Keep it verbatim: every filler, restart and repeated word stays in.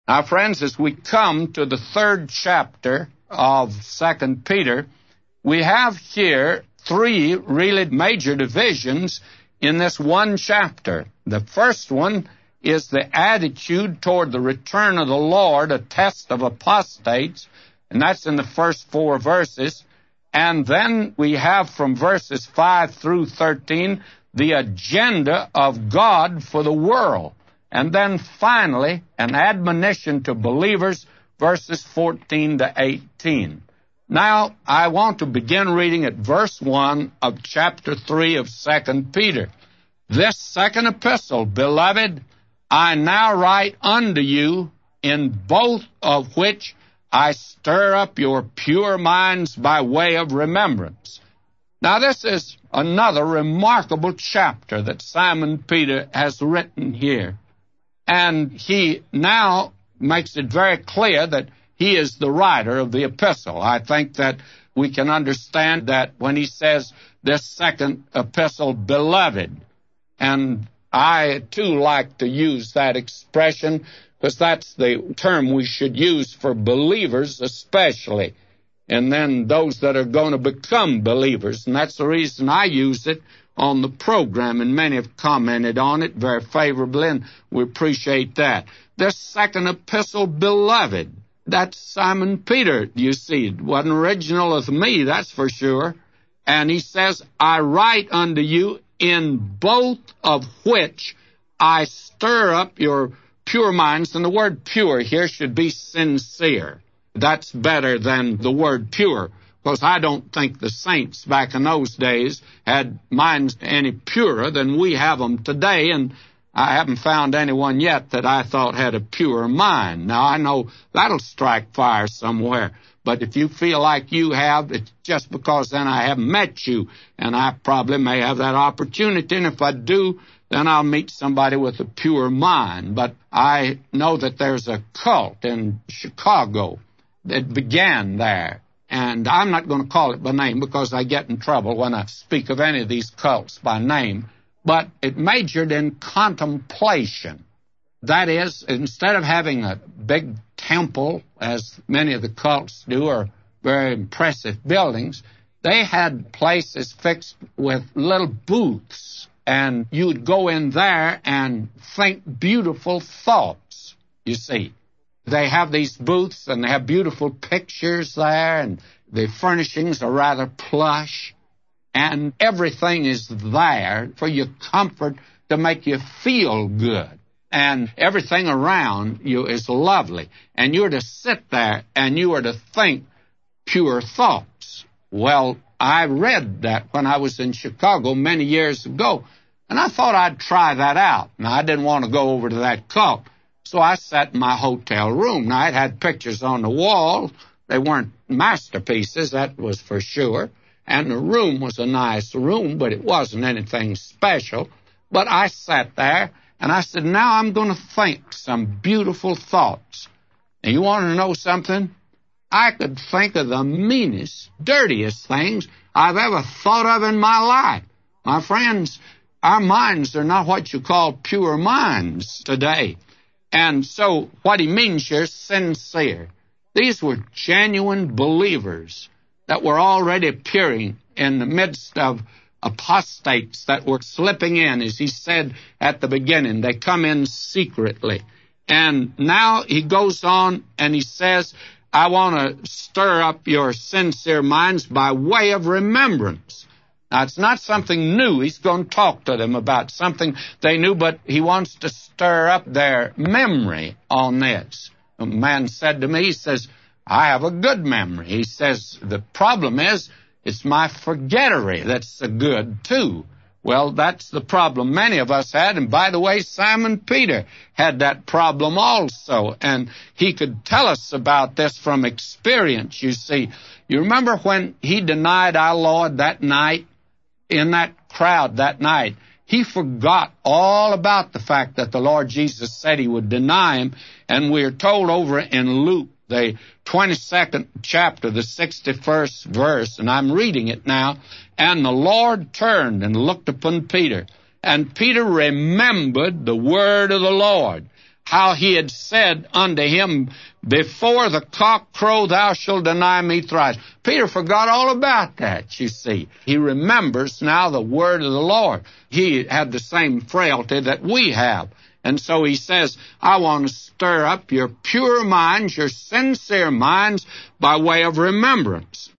Now, friends, as we come to the third chapter of Second Peter, we have here three really major divisions in this one chapter. The first one is the attitude toward the return of the Lord, a test of apostates, and that's in the first four verses. And then we have from verses five through thirteen the agenda of God for the world. And then finally, an admonition to believers, verses fourteen to eighteen. Now, I want to begin reading at verse one of chapter three of Second Peter. This second epistle, beloved, I now write unto you, in both of which I stir up your pure minds by way of remembrance. Now, this is another remarkable chapter that Simon Peter has written here. And he now makes it very clear that he is the writer of the epistle. I think that we can understand that when he says this second epistle, beloved. And I, too, like to use that expression because that's the term we should use for believers especially, and then those that are going to become believers. And that's the reason I use it on the program, and many have commented on it very favorably, and we appreciate that. This second epistle, beloved, that's Simon Peter, you see. It wasn't original of me, that's for sure. And he says, I write unto you, in both of which I stir up your pure minds. And the word pure here should be sincere. That's better than the word pure, because I don't think the saints back in those days had minds any purer than we have them today, and I haven't found anyone yet that I thought had a pure mind. Now, I know that'll strike fire somewhere, but if you feel like you have, it's just because then I haven't met you, and I probably may have that opportunity, and if I do, then I'll meet somebody with a pure mind. But I know that there's a cult in Chicago that began there. And I'm not going to call it by name because I get in trouble when I speak of any of these cults by name. But it majored in contemplation. That is, instead of having a big temple, as many of the cults do, or very impressive buildings, they had places fixed with little booths. And you'd go in there and think beautiful thoughts, you see. They have these booths, and they have beautiful pictures there, and the furnishings are rather plush, and everything is there for your comfort to make you feel good, and everything around you is lovely, and you're to sit there, and you are to think pure thoughts. Well, I read that when I was in Chicago many years ago, and I thought I'd try that out. Now, I didn't want to go over to that cult. So I sat in my hotel room. Now, it had pictures on the wall. They weren't masterpieces, that was for sure. And the room was a nice room, but it wasn't anything special. But I sat there, and I said, now I'm going to think some beautiful thoughts. And you want to know something? I could think of the meanest, dirtiest things I've ever thought of in my life. My friends, our minds are not what you call pure minds today. And so what he means here is sincere. These were genuine believers that were already appearing in the midst of apostates that were slipping in, as he said at the beginning. They come in secretly. And now he goes on and he says, I want to stir up your sincere minds by way of remembrance. Now, it's not something new. He's going to talk to them about something they knew, but he wants to stir up their memory on this. A man said to me, he says, I have a good memory. He says, the problem is, it's my forgettery that's so good, too. Well, that's the problem many of us had. And by the way, Simon Peter had that problem also. And he could tell us about this from experience, you see. You remember when he denied our Lord that night? In that crowd that night, he forgot all about the fact that the Lord Jesus said he would deny him. And we're told over in Luke, the twenty-second chapter, the sixty-first verse, and I'm reading it now, and the Lord turned and looked upon Peter, and Peter remembered the word of the Lord. how he had said unto him, before the cock crow thou shalt deny me thrice. Peter forgot all about that, you see. He remembers now the word of the Lord. He had the same frailty that we have. And so he says, I want to stir up your pure minds, your sincere minds, by way of remembrance.